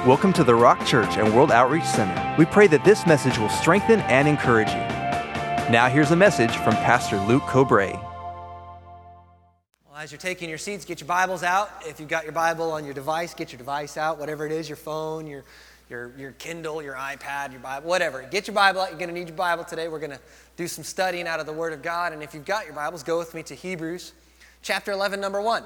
Welcome to the Rock Church and World Outreach Center. We pray that this message will strengthen and encourage you. Now here's a message from Pastor Luke Cobrae. Well, as you're taking your seats, get your Bibles out. If you've got your Bible on your device, get your device out, whatever it is, your phone, your Kindle, your iPad, your Bible, whatever. Get your Bible out. You're going to need your Bible today. We're going to do some studying out of the Word of God. And if you've got your Bibles, go with me to Hebrews chapter 11, number 1.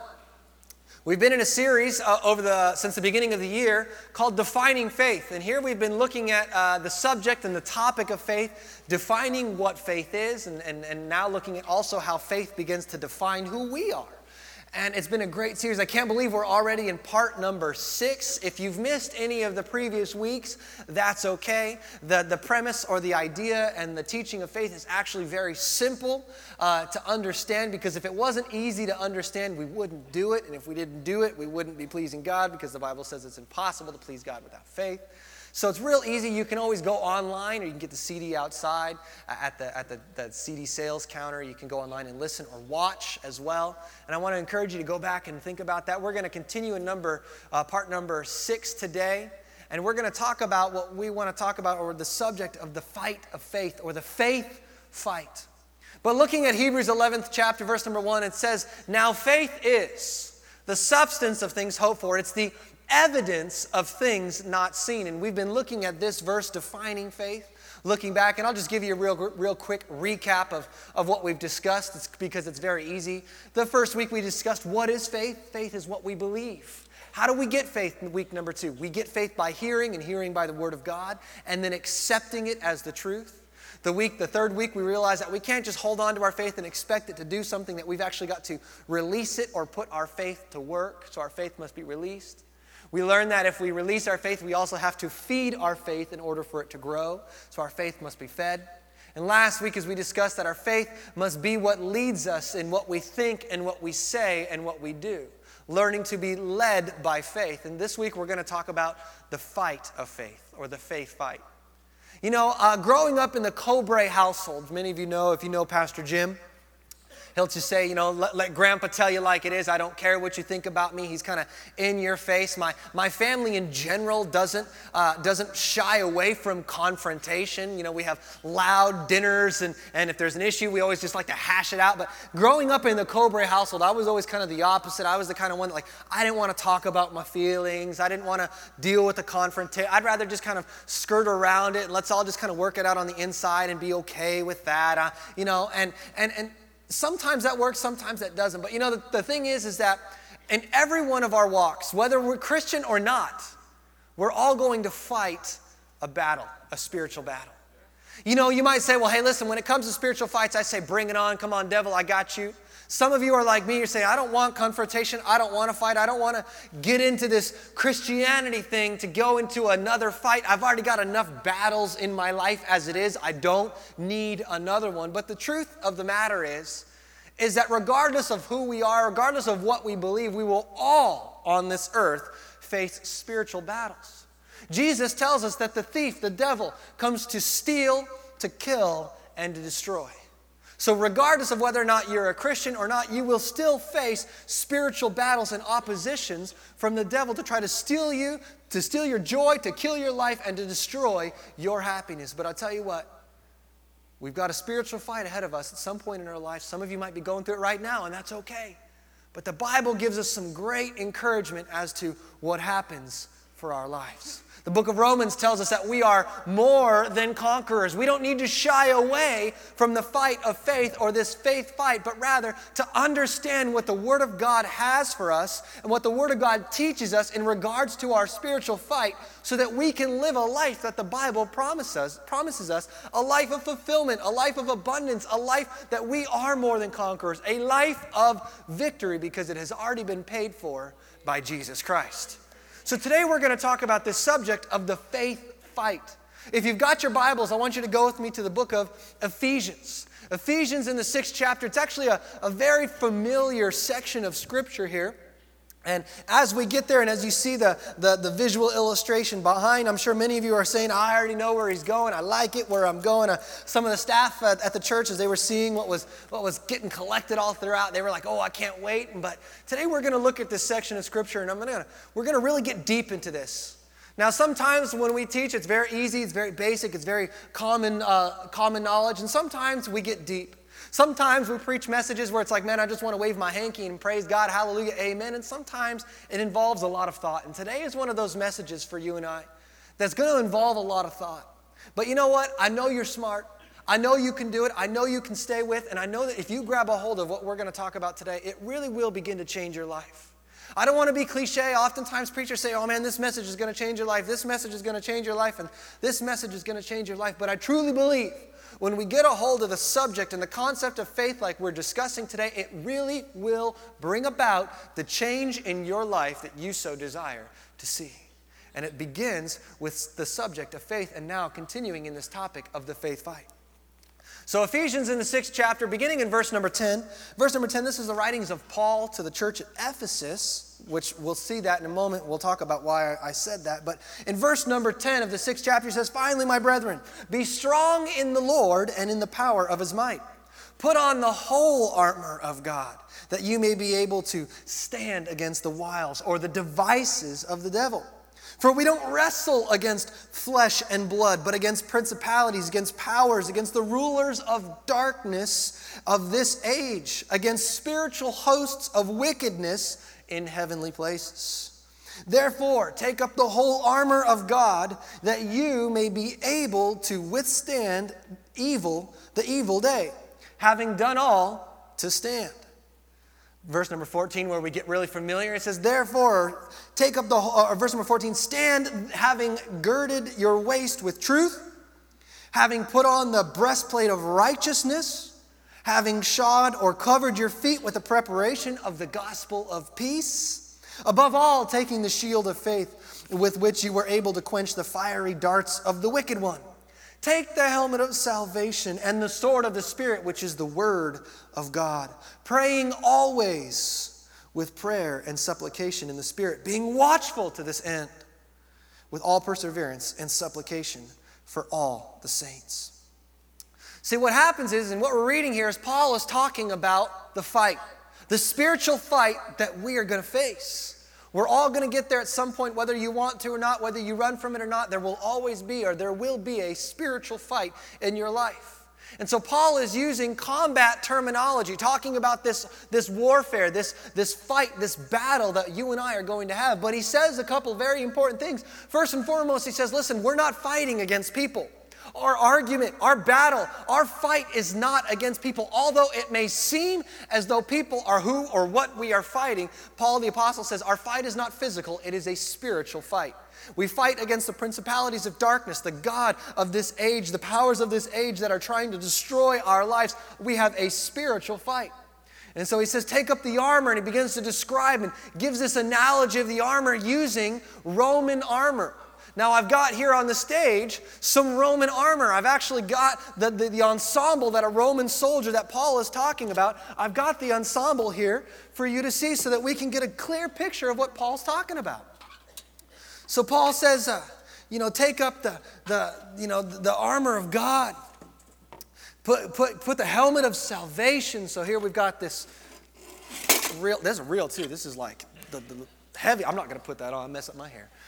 We've been in a series since the beginning of the year called Defining Faith. And here we've been looking at the subject and the topic of faith, defining what faith is, and now looking at also how faith begins to define who we are. And it's been a great series. I can't believe we're already in part number 6. If you've missed any of the previous weeks, that's okay. The premise or the idea and the teaching of faith is actually very simple to understand, because if it wasn't easy to understand, we wouldn't do it. And if we didn't do it, we wouldn't be pleasing God, because the Bible says it's impossible to please God without faith. So it's real easy. You can always go online, or you can get the CD outside at the CD sales counter. You can go online and listen or watch as well. And I want to encourage you to go back and think about that. We're going to continue in part number 6 today. And we're going to talk about what we want to talk about, or the subject of the fight of faith, or the faith fight. But looking at Hebrews 11th chapter, verse number 1, it says, "Now faith is the substance of things hoped for." It's the evidence of things not seen. And we've been looking at this verse, defining faith, looking back, and I'll just give you a real quick recap of what we've discussed. It's because it's very easy. The first week we discussed, what is faith? Faith is what we believe. How do we get faith in week number 2? We get faith by hearing, and hearing by the Word of God, and then accepting it as the truth. The third week, we realized that we can't just hold on to our faith and expect it to do something, that we've actually got to release it or put our faith to work. So our faith must be released. We learned that if we release our faith, we also have to feed our faith in order for it to grow. So our faith must be fed. And last week, as we discussed, that our faith must be what leads us in what we think and what we say and what we do. Learning to be led by faith. And this week, we're going to talk about the fight of faith, or the faith fight. You know, growing up in the Cobrae household, many of you know, if you know Pastor Jim, he'll just say, let Grandpa tell you like it is. I don't care what you think about me. He's kind of in your face. My family in general doesn't shy away from confrontation. You know, we have loud dinners, and if there's an issue, we always just like to hash it out. But growing up in the Cobrae household, I was always kind of the opposite. I was the kind of one that, I didn't want to talk about my feelings. I didn't want to deal with the confrontation. I'd rather just kind of skirt around it, and let's all just kind of work it out on the inside and be okay with that. And sometimes that works, sometimes that doesn't. But the thing is that in every one of our walks, whether we're Christian or not, we're all going to fight a battle, a spiritual battle. You might say, well, hey, listen, when it comes to spiritual fights, I say, bring it on. Come on, devil, I got you. Some of you are like me. You're saying, I don't want confrontation. I don't want to fight. I don't want to get into this Christianity thing to go into another fight. I've already got enough battles in my life as it is. I don't need another one. But the truth of the matter is that regardless of who we are, regardless of what we believe, we will all on this earth face spiritual battles. Jesus tells us that the thief, the devil, comes to steal, to kill, and to destroy. So regardless of whether or not you're a Christian or not, you will still face spiritual battles and oppositions from the devil to try to steal you, to steal your joy, to kill your life, and to destroy your happiness. But I'll tell you what, we've got a spiritual fight ahead of us at some point in our life. Some of you might be going through it right now, and that's okay. But the Bible gives us some great encouragement as to what happens for our lives. The book of Romans tells us that we are more than conquerors. We don't need to shy away from the fight of faith, or this faith fight, but rather to understand what the Word of God has for us and what the Word of God teaches us in regards to our spiritual fight, so that we can live a life that the Bible promises us, a life of fulfillment, a life of abundance, a life that we are more than conquerors, a life of victory, because it has already been paid for by Jesus Christ. So today we're going to talk about this subject of the faith fight. If you've got your Bibles, I want you to go with me to the book of Ephesians. Ephesians in the 6th chapter. It's actually a very familiar section of Scripture here. And as we get there, and as you see the visual illustration behind, I'm sure many of you are saying, I already know where he's going. I like it where I'm going. Some of the staff at the church, as they were seeing what was getting collected all throughout, they were like, oh, I can't wait. But today we're going to look at this section of Scripture, and we're going to really get deep into this. Now, sometimes when we teach, it's very easy, it's very basic, it's very common knowledge, and sometimes we get deep. Sometimes we preach messages where it's like, man, I just want to wave my hanky and praise God, hallelujah, amen, and sometimes it involves a lot of thought. And today is one of those messages for you and I that's going to involve a lot of thought. But you know what? I know you're smart. I know you can do it. I know you can stay with, and I know that if you grab a hold of what we're going to talk about today, it really will begin to change your life. I don't want to be cliche. Oftentimes preachers say, oh man, this message is going to change your life. This message is going to change your life. And this message is going to change your life. But I truly believe when we get a hold of the subject and the concept of faith like we're discussing today, it really will bring about the change in your life that you so desire to see. And it begins with the subject of faith and now continuing in this topic of the faith fight. So Ephesians in the 6th chapter, beginning in verse number 10. Verse number 10, this is the writings of Paul to the church at Ephesus, which we'll see that in a moment. We'll talk about why I said that. But in verse number 10 of the 6th chapter, he says, finally, my brethren, be strong in the Lord and in the power of his might. Put on the whole armor of God, that you may be able to stand against the wiles or the devices of the devil. For we don't wrestle against flesh and blood, but against principalities, against powers, against the rulers of darkness of this age, against spiritual hosts of wickedness in heavenly places. Therefore, take up the whole armor of God, that you may be able to withstand the evil day, having done all to stand. Verse number 14, where we get really familiar, it says, therefore, take up verse number 14, stand having girded your waist with truth, having put on the breastplate of righteousness, having shod or covered your feet with the preparation of the gospel of peace, above all, taking the shield of faith with which you were able to quench the fiery darts of the wicked one. Take the helmet of salvation and the sword of the Spirit, which is the word of God, praying always with prayer and supplication in the Spirit, being watchful to this end, with all perseverance and supplication for all the saints. See, what happens is, and what we're reading here is Paul is talking about the fight, the spiritual fight that we are going to face. We're all going to get there at some point, whether you want to or not, whether you run from it or not. There will always be, or there will be, a spiritual fight in your life. And so Paul is using combat terminology, talking about this warfare, this fight, this battle that you and I are going to have. But he says a couple very important things. First and foremost, he says, listen, we're not fighting against people. Our argument, our battle, our fight is not against people. Although it may seem as though people are who or what we are fighting, Paul the Apostle says our fight is not physical, it is a spiritual fight. We fight against the principalities of darkness, the God of this age, the powers of this age that are trying to destroy our lives. We have a spiritual fight. And so he says, take up the armor, and he begins to describe and gives this analogy of the armor using Roman armor. Now, I've got here on the stage some Roman armor. I've actually got the ensemble that a Roman soldier that Paul is talking about. I've got the ensemble here for you to see so that we can get a clear picture of what Paul's talking about. So Paul says, take up the armor of God. Put the helmet of salvation. So here we've got this real. This is real too. This is like the heavy. I'm not going to put that on. Mess up my hair.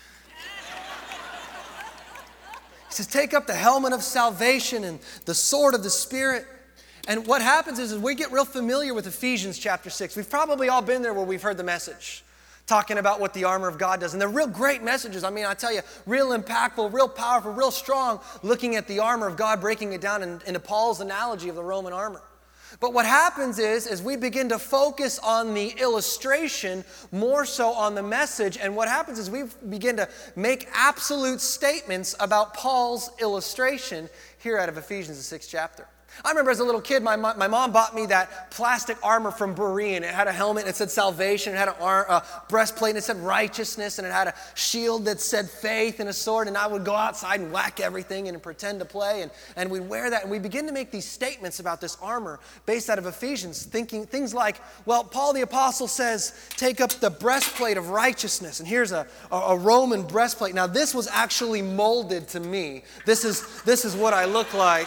He says, take up the helmet of salvation and the sword of the Spirit. And what happens is we get real familiar with Ephesians chapter 6. We've probably all been there where we've heard the message, talking about what the armor of God does. And they're real great messages. I mean, I tell you, real impactful, real powerful, real strong, looking at the armor of God, breaking it down into Paul's analogy of the Roman armor. But what happens is, as we begin to focus on the illustration, more so on the message, and what happens is we begin to make absolute statements about Paul's illustration here out of Ephesians, the 6th chapter. I remember as a little kid, my mom bought me that plastic armor from Berean. It had a helmet and it said salvation. It had a breastplate and it said righteousness. And it had a shield that said faith and a sword. And I would go outside and whack everything and pretend to play. And we'd wear that. And we begin to make these statements about this armor based out of Ephesians, thinking things like, well, Paul the Apostle says, take up the breastplate of righteousness. And here's a Roman breastplate. Now, this was actually molded to me. This is what I look like.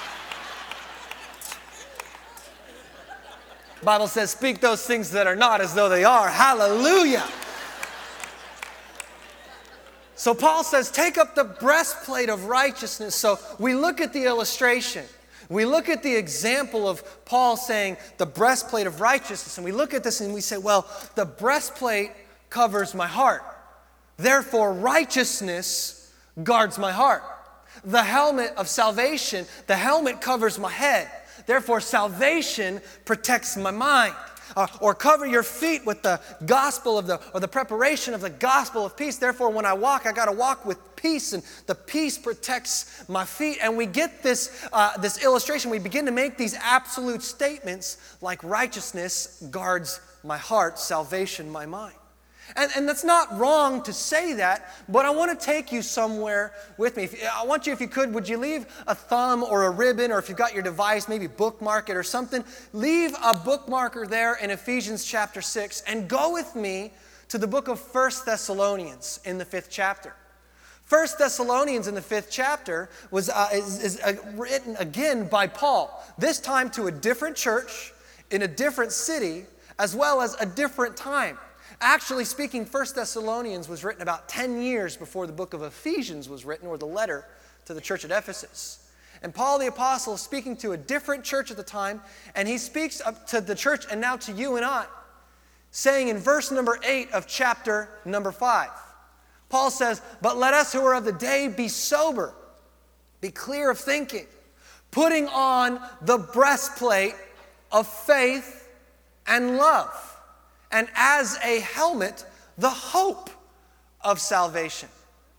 The Bible says, speak those things that are not as though they are. Hallelujah. So Paul says, take up the breastplate of righteousness. So we look at the illustration. We look at the example of Paul saying the breastplate of righteousness. And we look at this and we say, well, the breastplate covers my heart. Therefore, righteousness guards my heart. The helmet of salvation, the helmet covers my head. Therefore, salvation protects my mind. Or cover your feet with the gospel of the preparation of the gospel of peace. Therefore, when I walk, I got to walk with peace, and the peace protects my feet. And we get this illustration. We begin to make these absolute statements like righteousness guards my heart, salvation my mind. And that's not wrong to say that, but I want to take you somewhere with me. I want you, if you could, would you leave a thumb or a ribbon, or if you've got your device, maybe bookmark it or something. Leave a bookmarker there in Ephesians chapter 6 and go with me to the book of 1 Thessalonians in the 5th chapter. 1 Thessalonians in the 5th chapter is written again by Paul, this time to a different church in a different city as well as a different time. Actually speaking, 1 Thessalonians was written about 10 years before the book of Ephesians was written, or the letter to the church at Ephesus. And Paul the Apostle is speaking to a different church at the time, and he speaks up to the church and now to you and I, saying in verse number 8 of chapter number 5, Paul says, "But let us who are of the day be sober, be clear of thinking, putting on the breastplate of faith and love, and as a helmet, the hope of salvation."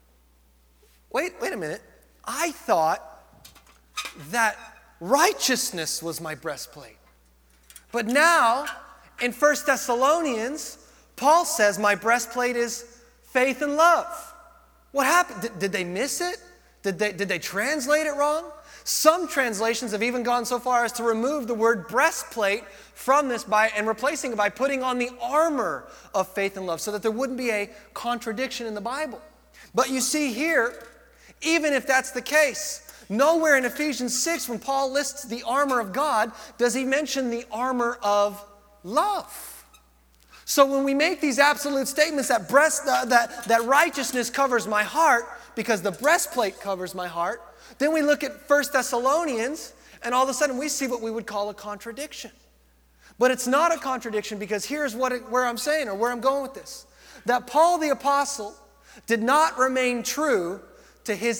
Wait a minute. I thought that righteousness was my breastplate. But now, in 1 Thessalonians, Paul says my breastplate is faith and love. What happened? Did they miss it? Did they translate it wrong? Some translations have even gone so far as to remove the word breastplate from this and replacing it by putting on the armor of faith and love so that there wouldn't be a contradiction in the Bible. But you see here, even if that's the case, nowhere in Ephesians 6 when Paul lists the armor of God does he mention the armor of love. So when we make these absolute statements that righteousness covers my heart because the breastplate covers my heart, then we look at 1 Thessalonians, and all of a sudden we see what we would call a contradiction. But it's not a contradiction, because here's where I'm saying, or where I'm going with this. That Paul the Apostle did not remain true to his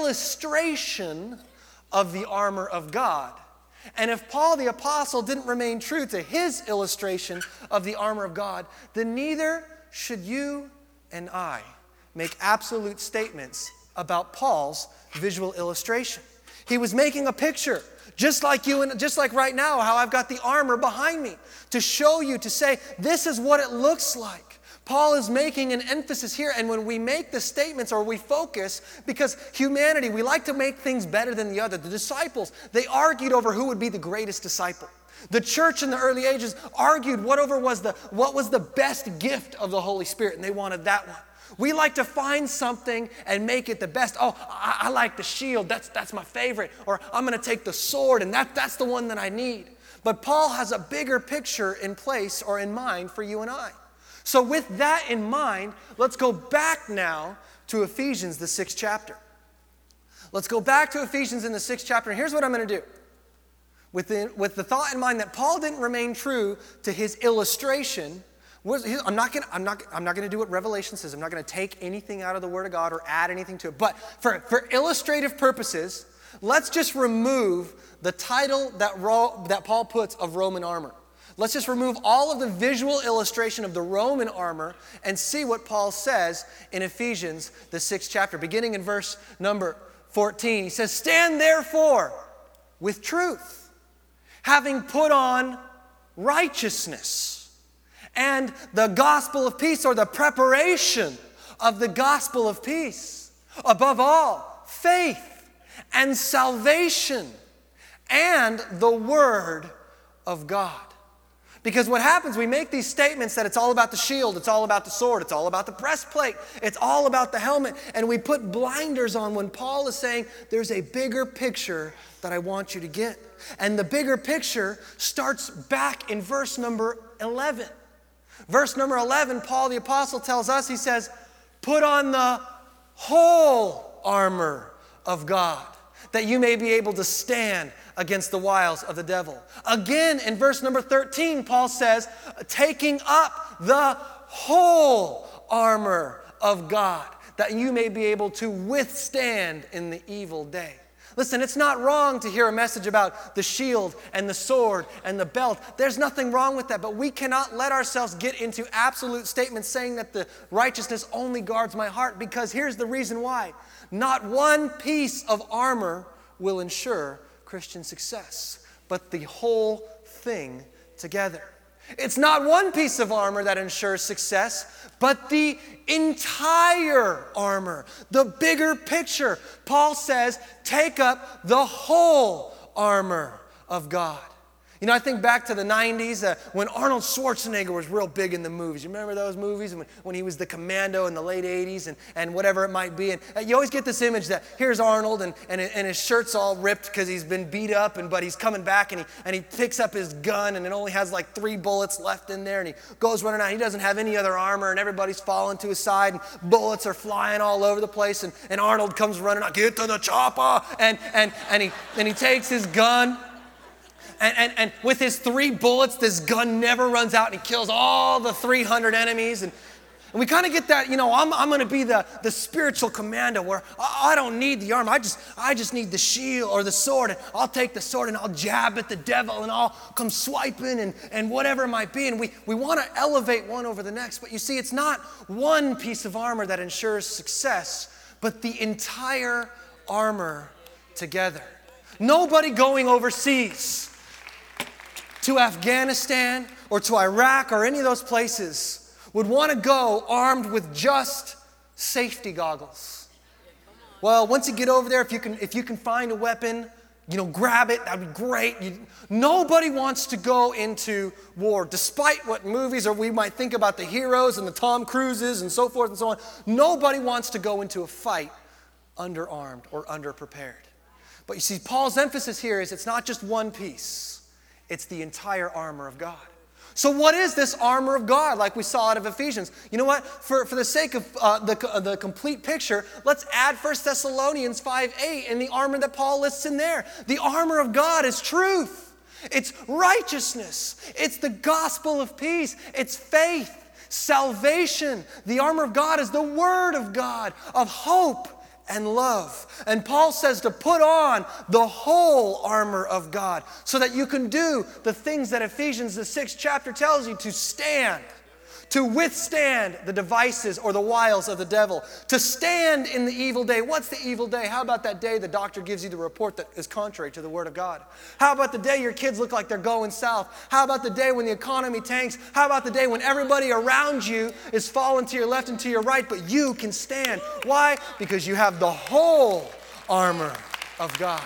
illustration of the armor of God. And if Paul the Apostle didn't remain true to his illustration of the armor of God, then neither should you and I make absolute statements about Paul's visual illustration. He was making a picture, just like you and just like right now, how I've got the armor behind me to show you, to say, this is what it looks like. Paul is making an emphasis here, and when we make the statements or we focus, because humanity, we like to make things better than the other. The disciples, they argued over who would be the greatest disciple. The church in the early ages argued what was the best gift of the Holy Spirit, and they wanted that one. We like to find something and make it the best. Oh, I like the shield. That's my favorite. Or I'm going to take the sword, and that's the one that I need. But Paul has a bigger picture in place or in mind for you and I. So with that in mind, let's go back now to Ephesians, the 6th chapter. Let's go back to Ephesians in the 6th chapter. And here's what I'm going to do. With the thought in mind that Paul didn't remain true to his illustration, I'm not going to do what Revelation says. I'm not going to take anything out of the Word of God or add anything to it. But for illustrative purposes, let's just remove the title that Paul puts of Roman armor. Let's just remove all of the visual illustration of the Roman armor and see what Paul says in Ephesians, the 6th chapter. Beginning in verse number 14, he says, "Stand therefore with truth, having put on righteousness, and the gospel of peace," or the preparation of the gospel of peace. "Above all, faith and salvation and the word of God." Because what happens, we make these statements that it's all about the shield, it's all about the sword, it's all about the breastplate, it's all about the helmet, and we put blinders on when Paul is saying there's a bigger picture that I want you to get. And the bigger picture starts back in verse number 11. Verse number 11, Paul the Apostle tells us, he says, put on the whole armor of God, that you may be able to stand against the wiles of the devil. Again, in verse number 13, Paul says, taking up the whole armor of God, that you may be able to withstand in the evil day. Listen, it's not wrong to hear a message about the shield and the sword and the belt. There's nothing wrong with that, but we cannot let ourselves get into absolute statements saying that the righteousness only guards my heart, because here's the reason why. Not one piece of armor will ensure Christian success, but the whole thing together. It's not one piece of armor that ensures success, but the entire armor, the bigger picture. Paul says, take up the whole armor of God. You know, I think back to the 90s when Arnold Schwarzenegger was real big in the movies. You remember those movies when he was the commando in the late 80s and whatever it might be. And you always get this image that here's Arnold and his shirt's all ripped because he's been beat up, but he's coming back and he picks up his gun and it only has like 3 bullets left in there, and he goes running out. He doesn't have any other armor and everybody's falling to his side and bullets are flying all over the place, and Arnold comes running out, get to the chopper, and he takes his gun. And with his 3 bullets, this gun never runs out, and he kills all the 300 enemies. And we kind of get that, you know, I'm going to be the spiritual commando where I don't need the armor. I just need the shield or the sword. And I'll take the sword and I'll jab at the devil and I'll come swiping and whatever it might be. And we want to elevate one over the next. But you see, it's not one piece of armor that ensures success, but the entire armor together. Nobody going overseas to Afghanistan or to Iraq or any of those places would want to go armed with just safety goggles. Well, once you get over there, if you can find a weapon, you know, grab it. That'd be great. Nobody wants to go into war, despite what movies or we might think about the heroes and the Tom Cruises and so forth and so on. Nobody wants to go into a fight underarmed or underprepared. But you see, Paul's emphasis here is it's not just one piece. It's the entire armor of God. So what is this armor of God like we saw out of Ephesians? You know what? For the sake of the complete picture, let's add 1 Thessalonians 5:8 and the armor that Paul lists in there. The armor of God is truth. It's righteousness. It's the gospel of peace. It's faith, salvation. The armor of God is the word of God, of hope and love. And Paul says to put on the whole armor of God so that you can do the things that Ephesians, the 6th chapter, tells you to stand, to withstand the devices or the wiles of the devil, to stand in the evil day. What's the evil day? How about that day the doctor gives you the report that is contrary to the word of God? How about the day your kids look like they're going south? How about the day when the economy tanks? How about the day when everybody around you is falling to your left and to your right, but you can stand? Why? Because you have the whole armor of God.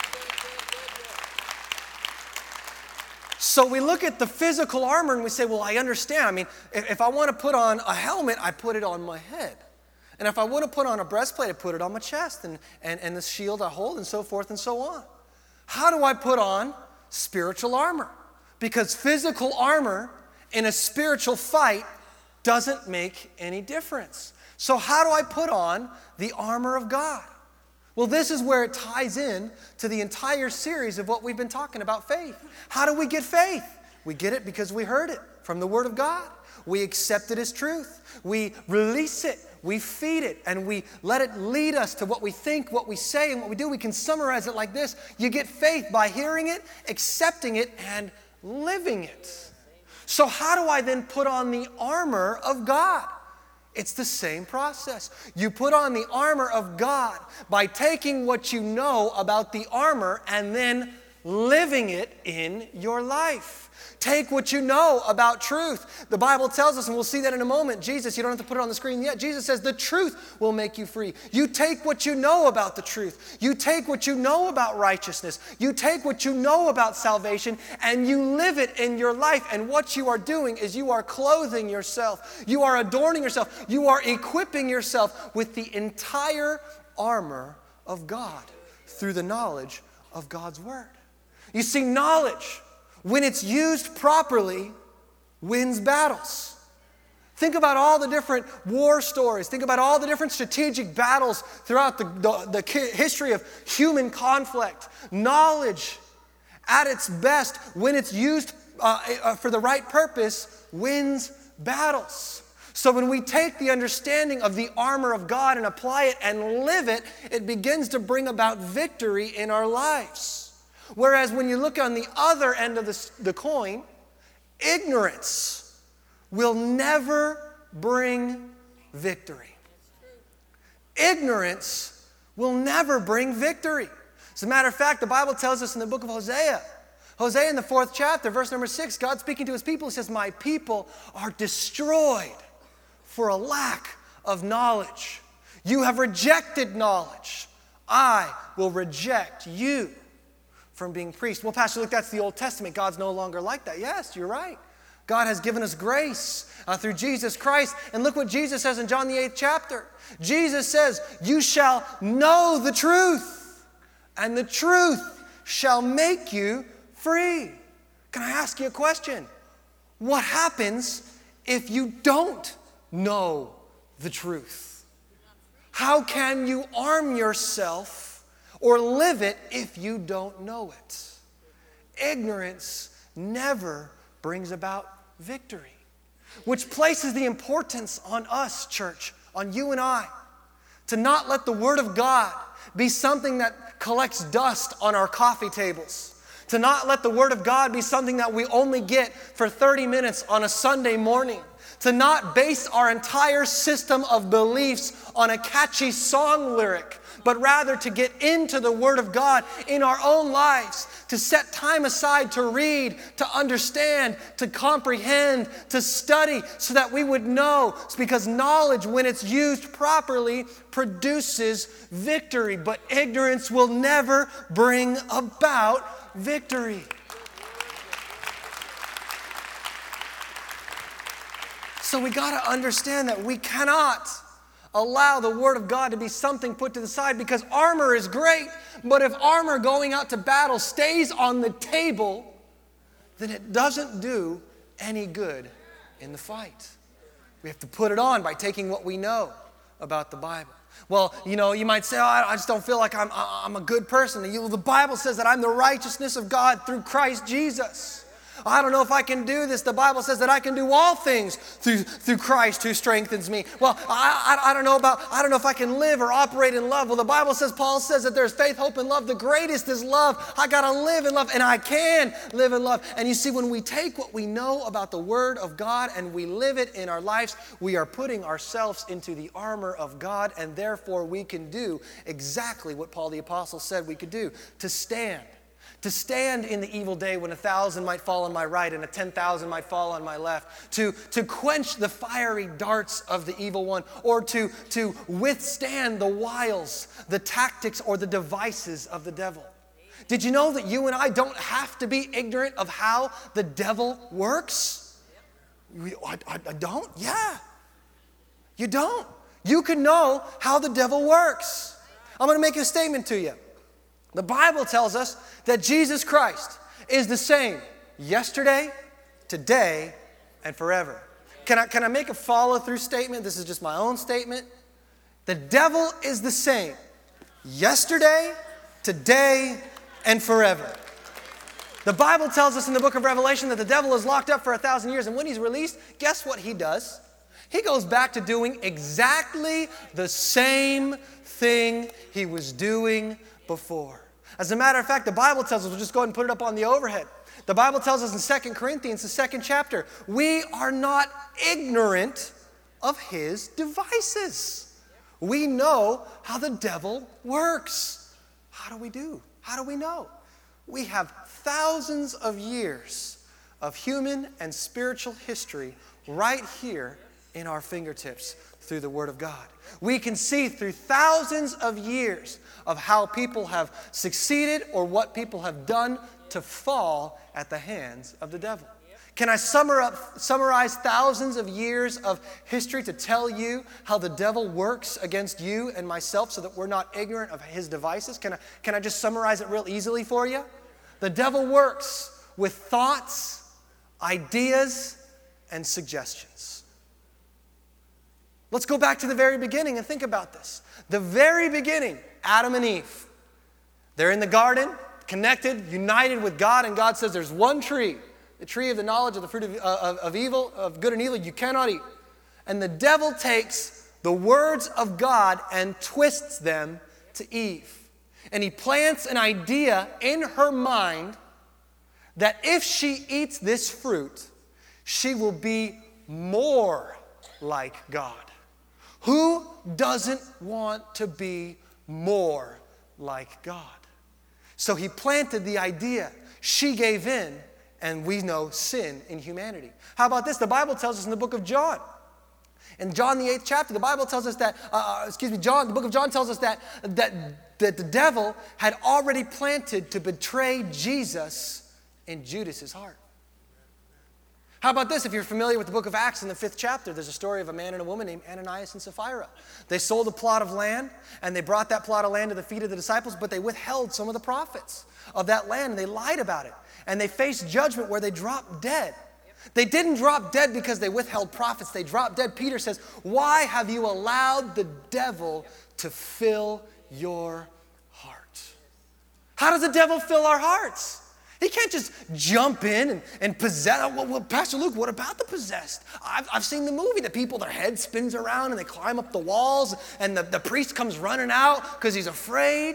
So we look at the physical armor and we say, well, I understand. I mean, if I want to put on a helmet, I put it on my head. And if I want to put on a breastplate, I put it on my chest and the shield I hold and so forth and so on. How do I put on spiritual armor? Because physical armor in a spiritual fight doesn't make any difference. So how do I put on the armor of God? Well, this is where it ties in to the entire series of what we've been talking about, faith. How do we get faith? We get it because we heard it from the Word of God. We accept it as truth. We release it. We feed it. And we let it lead us to what we think, what we say, and what we do. We can summarize it like this. You get faith by hearing it, accepting it, and living it. So how do I then put on the armor of God? It's the same process. You put on the armor of God by taking what you know about the armor and then living it in your life. Take what you know about truth. The Bible tells us, and we'll see that in a moment, Jesus, you don't have to put it on the screen yet. Jesus says the truth will make you free. You take what you know about the truth. You take what you know about righteousness. You take what you know about salvation and you live it in your life. And what you are doing is you are clothing yourself. You are adorning yourself. You are equipping yourself with the entire armor of God through the knowledge of God's Word. You see, knowledge, when it's used properly, wins battles. Think about all the different war stories. Think about all the different strategic battles throughout the history of human conflict. Knowledge, at its best, when it's used for the right purpose, wins battles. So when we take the understanding of the armor of God and apply it and live it, it begins to bring about victory in our lives. Whereas when you look on the other end of the coin, ignorance will never bring victory. Ignorance will never bring victory. As a matter of fact, the Bible tells us in the book of Hosea in the 4th chapter, verse number 6, God speaking to his people, he says, "My people are destroyed for a lack of knowledge. You have rejected knowledge. I will reject you from being priest." Well, Pastor Luke, that's the Old Testament. God's no longer like that. Yes, you're right. God has given us grace through Jesus Christ. And look what Jesus says in John the 8th chapter. Jesus says, "You shall know the truth, and the truth shall make you free." Can I ask you a question? What happens if you don't know the truth? How can you arm yourself or live it if you don't know it? Ignorance never brings about victory, which places the importance on us, church, on you and I, to not let the Word of God be something that collects dust on our coffee tables, to not let the Word of God be something that we only get for 30 minutes on a Sunday morning, to not base our entire system of beliefs on a catchy song lyric, but rather to get into the Word of God in our own lives, to set time aside to read, to understand, to comprehend, to study, so that we would know. It's because knowledge, when it's used properly, produces victory, but ignorance will never bring about victory. So we got to understand that we cannot allow the Word of God to be something put to the side, because armor is great, but if armor going out to battle stays on the table, then it doesn't do any good in the fight. We have to put it on by taking what we know about the Bible. Well, you might say, "Oh, I just don't feel like I'm a good person." The Bible says that I'm the righteousness of God through Christ Jesus. I don't know if I can do this. The Bible says that I can do all things through Christ who strengthens me. Well, I don't know if I can live or operate in love. Well, the Bible says, Paul says that there's faith, hope, and love. The greatest is love. I got to live in love, and I can live in love. And you see, when we take what we know about the Word of God and we live it in our lives, we are putting ourselves into the armor of God, and therefore we can do exactly what Paul the Apostle said we could do, to stand. To stand in the evil day when 1,000 might fall on my right and 10,000 might fall on my left. To quench the fiery darts of the evil one, or to withstand the wiles, the tactics, or the devices of the devil. Did you know that you and I don't have to be ignorant of how the devil works? I don't? Yeah. You don't. You can know how the devil works. I'm going to make a statement to you. The Bible tells us that Jesus Christ is the same yesterday, today, and forever. Can I make a follow-through statement? This is just my own statement. The devil is the same yesterday, today, and forever. The Bible tells us in the book of Revelation that the devil is locked up for 1,000 years, and when he's released, guess what he does? He goes back to doing exactly the same thing he was doing before. As a matter of fact, the Bible tells us, we'll just go ahead and put it up on the overhead. The Bible tells us in 2 Corinthians, the 2nd chapter, we are not ignorant of his devices. We know how the devil works. How do we do? How do we know? We have thousands of years of human and spiritual history right here in our fingertips through the Word of God. We can see through thousands of years of how people have succeeded or what people have done to fall at the hands of the devil. Can I summarize thousands of years of history to tell you how the devil works against you and myself so that we're not ignorant of his devices? Can I just summarize it real easily for you? The devil works with thoughts, ideas, and suggestions. Let's go back to the very beginning and think about this. The very beginning, Adam and Eve. They're in the garden, connected, united with God, and God says there's one tree, the tree of the knowledge of the fruit of evil, of good and evil, you cannot eat. And the devil takes the words of God and twists them to Eve. And he plants an idea in her mind that if she eats this fruit, she will be more like God. Who doesn't want to be more like God? So he planted the idea. She gave in, and we know sin in humanity. How about this? The Bible tells us in the book of John. In John, the 8th chapter, the Bible tells us that, the book of John tells us that the devil had already planted to betray Jesus in Judas's heart. How about this? If you're familiar with the book of Acts in the 5th chapter, there's a story of a man and a woman named Ananias and Sapphira. They sold a plot of land, and they brought that plot of land to the feet of the disciples, but they withheld some of the profits of that land, and they lied about it. And they faced judgment where they dropped dead. They didn't drop dead because they withheld profits. They dropped dead. Peter says, why have you allowed the devil to fill your heart? How does the devil fill our hearts? He can't just jump in and possess. Well, Pastor Luke, what about the possessed? I've seen the movie. The people, their head spins around and they climb up the walls and the priest comes running out because he's afraid.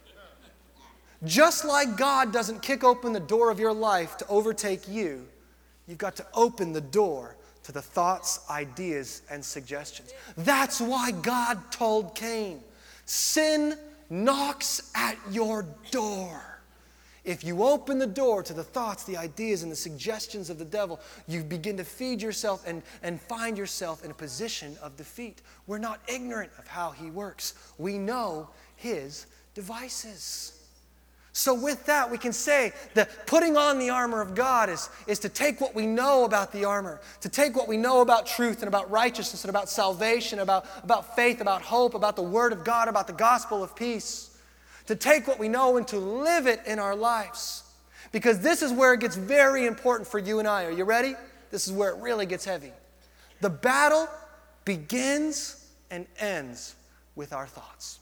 Just like God doesn't kick open the door of your life to overtake you, you've got to open the door to the thoughts, ideas, and suggestions. That's why God told Cain, sin knocks at your door. If you open the door to the thoughts, the ideas, and the suggestions of the devil, you begin to feed yourself and find yourself in a position of defeat. We're not ignorant of how he works. We know his devices. So with that, we can say that putting on the armor of God is to take what we know about the armor, to take what we know about truth and about righteousness and about salvation, about faith, about hope, about the Word of God, about the gospel of peace. To take what we know and to live it in our lives. Because this is where it gets very important for you and I. Are you ready? This is where it really gets heavy. The battle begins and ends with our thoughts.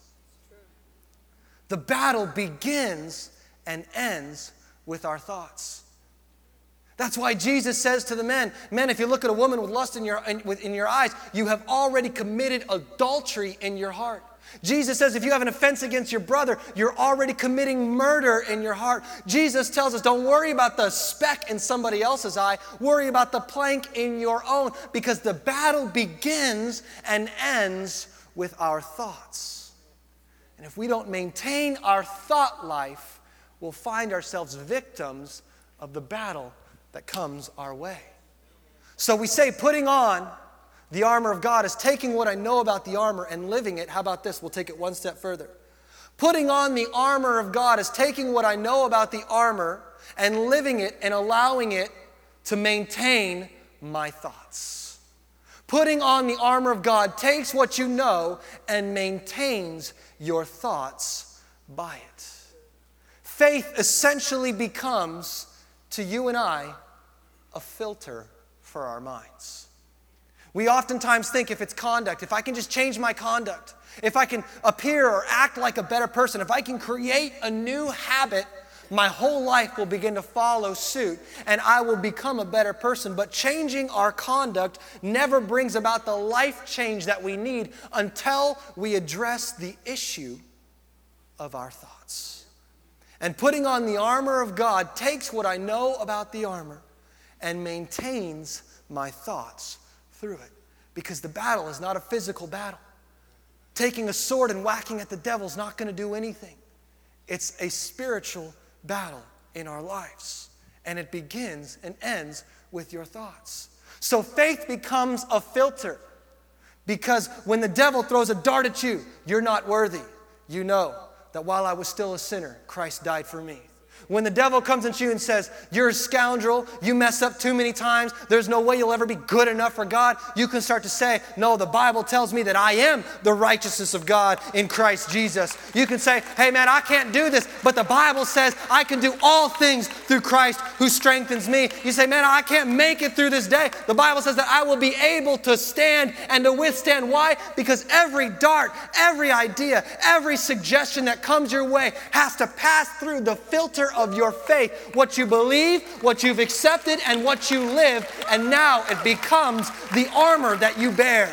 The battle begins and ends with our thoughts. That's why Jesus says to the men, if you look at a woman with lust in your eyes, you have already committed adultery in your heart. Jesus says if you have an offense against your brother, you're already committing murder in your heart. Jesus tells us don't worry about the speck in somebody else's eye. Worry about the plank in your own, because the battle begins and ends with our thoughts. And if we don't maintain our thought life, we'll find ourselves victims of the battle that comes our way. So we say putting on the armor of God is taking what I know about the armor and living it. How about this? We'll take it one step further. Putting on the armor of God is taking what I know about the armor and living it and allowing it to maintain my thoughts. Putting on the armor of God takes what you know and maintains your thoughts by it. Faith essentially becomes, to you and I, a filter for our minds. We oftentimes think if it's conduct, if I can just change my conduct, if I can appear or act like a better person, if I can create a new habit, my whole life will begin to follow suit and I will become a better person. But changing our conduct never brings about the life change that we need until we address the issue of our thoughts. And putting on the armor of God takes what I know about the armor and maintains my thoughts through it. Because the battle is not a physical battle. Taking a sword and whacking at the devil is not going to do anything. It's a spiritual battle in our lives. And it begins and ends with your thoughts. So faith becomes a filter. Because when the devil throws a dart at you, you're not worthy. You know that while I was still a sinner, Christ died for me. When the devil comes at you and says, you're a scoundrel, you mess up too many times, there's no way you'll ever be good enough for God, you can start to say, no, the Bible tells me that I am the righteousness of God in Christ Jesus. You can say, hey man, I can't do this, but the Bible says I can do all things through Christ who strengthens me. You say, man, I can't make it through this day. The Bible says that I will be able to stand and to withstand. Why? Because every dart, every idea, every suggestion that comes your way has to pass through the filter of your faith. What you believe, what you've accepted, and what you live. And now it becomes the armor that you bear.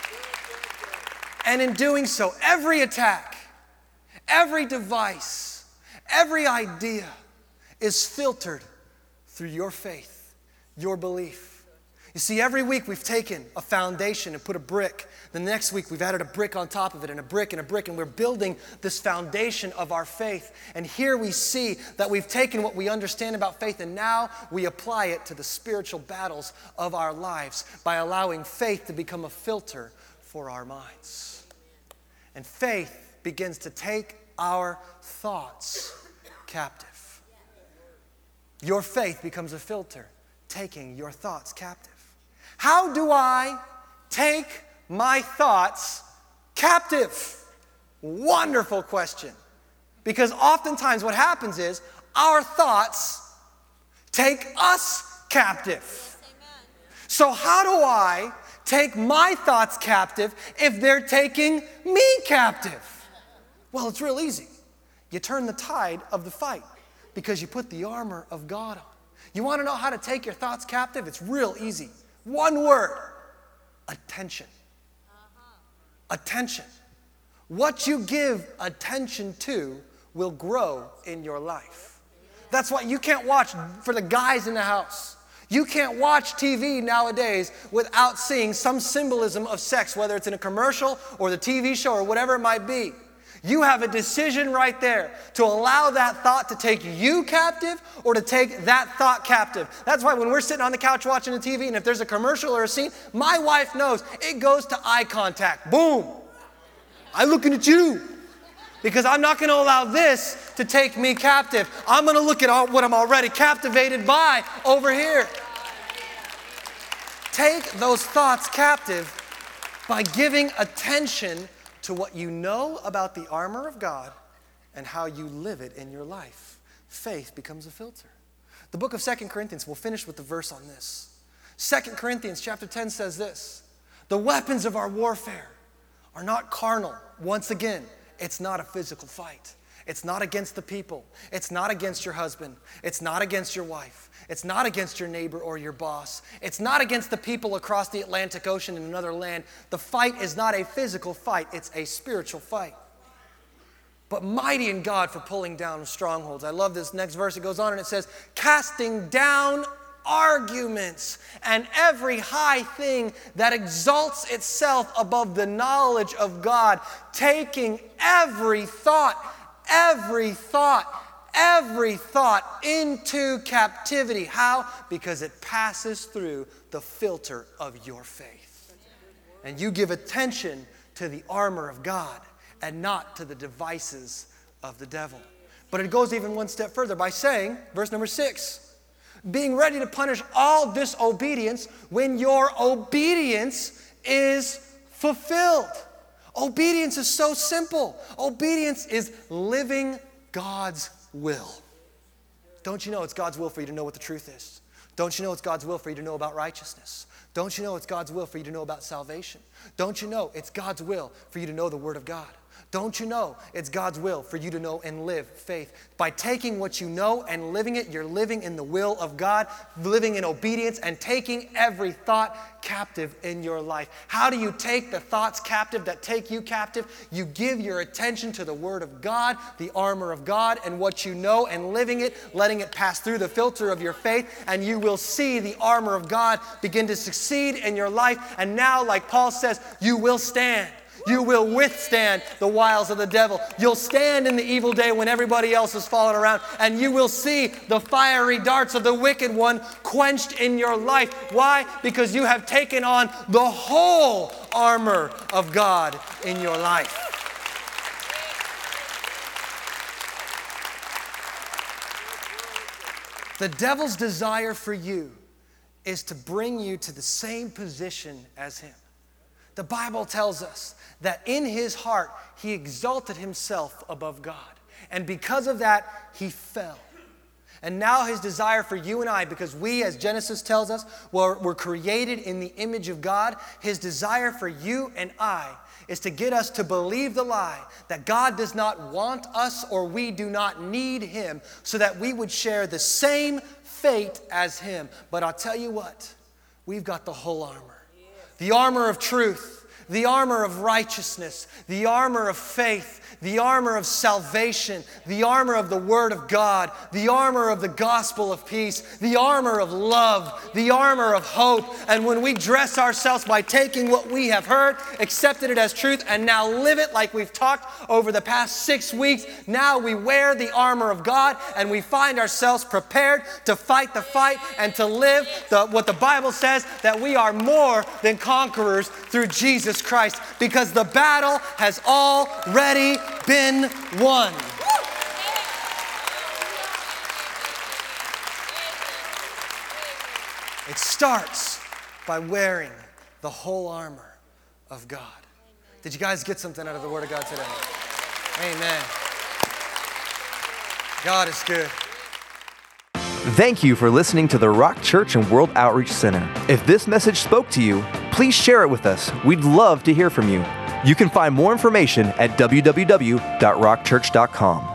And in doing so, every attack, every device, every idea is filtered through your faith, your belief. You see, every week we've taken a foundation and put a brick. The next week we've added a brick on top of it and a brick and a brick, and we're building this foundation of our faith. And here we see that we've taken what we understand about faith and now we apply it to the spiritual battles of our lives by allowing faith to become a filter for our minds. And faith begins to take our thoughts captive. Your faith becomes a filter, taking your thoughts captive. How do I take my thoughts captive? Wonderful question. Because oftentimes what happens is our thoughts take us captive. So how do I take my thoughts captive if they're taking me captive? Well, it's real easy. You turn the tide of the fight because you put the armor of God on. You want to know how to take your thoughts captive? It's real easy. One word: attention. Attention. What you give attention to will grow in your life. That's why you can't watch, for the guys in the house, you can't watch TV nowadays without seeing some symbolism of sex, whether it's in a commercial or the TV show or whatever it might be. You have a decision right there to allow that thought to take you captive or to take that thought captive. That's why when we're sitting on the couch watching the TV and if there's a commercial or a scene, my wife knows it goes to eye contact. Boom. I'm looking at you because I'm not going to allow this to take me captive. I'm going to look at what I'm already captivated by over here. Take those thoughts captive by giving attention to what you know about the armor of God and how you live it in your life. Faith becomes a filter. The book of 2 Corinthians, we'll finish with the verse on this. 2 Corinthians chapter 10 says this: the weapons of our warfare are not carnal. Once again, it's not a physical fight. It's not against the people. It's not against your husband. It's not against your wife. It's not against your neighbor or your boss. It's not against the people across the Atlantic Ocean in another land. The fight is not a physical fight. It's a spiritual fight. But mighty in God for pulling down strongholds. I love this next verse. It goes on and it says, casting down arguments and every high thing that exalts itself above the knowledge of God, taking every thought into captivity. How? Because it passes through the filter of your faith. And you give attention to the armor of God and not to the devices of the devil. But it goes even one step further by saying, verse number 6, being ready to punish all disobedience when your obedience is fulfilled. Obedience is so simple. Obedience is living God's will. Don't you know it's God's will for you to know what the truth is? Don't you know it's God's will for you to know about righteousness? Don't you know it's God's will for you to know about salvation? Don't you know it's God's will for you to know the Word of God? Don't you know it's God's will for you to know and live faith? By taking what you know and living it, you're living in the will of God, living in obedience, and taking every thought captive in your life. How do you take the thoughts captive that take you captive? You give your attention to the Word of God, the armor of God, and what you know and living it, letting it pass through the filter of your faith, and you will see the armor of God begin to succeed in your life. And now, like Paul says, you will stand. You will withstand the wiles of the devil. You'll stand in the evil day when everybody else is falling around, and you will see the fiery darts of the wicked one quenched in your life. Why? Because you have taken on the whole armor of God in your life. The devil's desire for you is to bring you to the same position as him. The Bible tells us that in his heart, he exalted himself above God. And because of that, he fell. And now his desire for you and I, because we, as Genesis tells us, we're created in the image of God, his desire for you and I is to get us to believe the lie that God does not want us or we do not need him, so that we would share the same fate as him. But I'll tell you what, we've got the whole armor. The armor of truth, the armor of righteousness, the armor of faith, the armor of salvation, the armor of the Word of God, the armor of the gospel of peace, the armor of love, the armor of hope. And when we dress ourselves by taking what we have heard, accepted it as truth, and now live it like we've talked over the past 6 weeks, now we wear the armor of God and we find ourselves prepared to fight the fight and to live what the Bible says, that we are more than conquerors through Jesus Christ, because the battle has already been won. It starts by wearing the whole armor of God. Did you guys get something out of the Word of God today? Amen. God is good. Thank you for listening to the Rock Church and World Outreach Center. If this message spoke to you, please share it with us. We'd love to hear from you. You can find more information at www.rockchurch.com.